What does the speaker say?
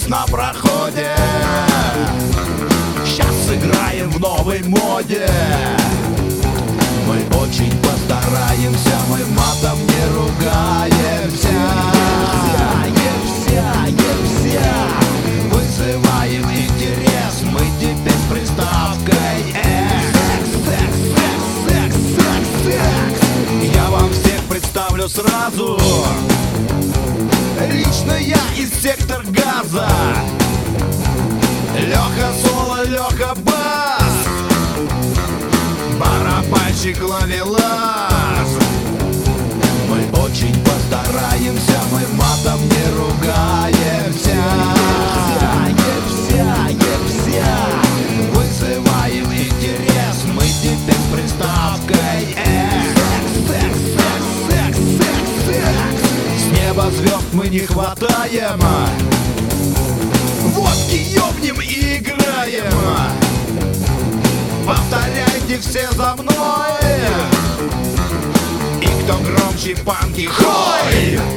есть на проходе. Сейчас сыграем в новой моде. Мы очень постараемся, мы матом не ругаемся. Вызываем интерес, мы теперь с приставкой секс. Я вам всех представлю сразу. Лично я из Сектор Газа. Леха соло, Леха бас, барабанщик Ловелас. Мы очень постараемся, мы матом не ругаемся. Вызываем интерес, мы теперь с приставкой С неба звезд мы не хватаем, водки ёбнем и играем. Повторяйте все за мной. И кто громче панки, хой!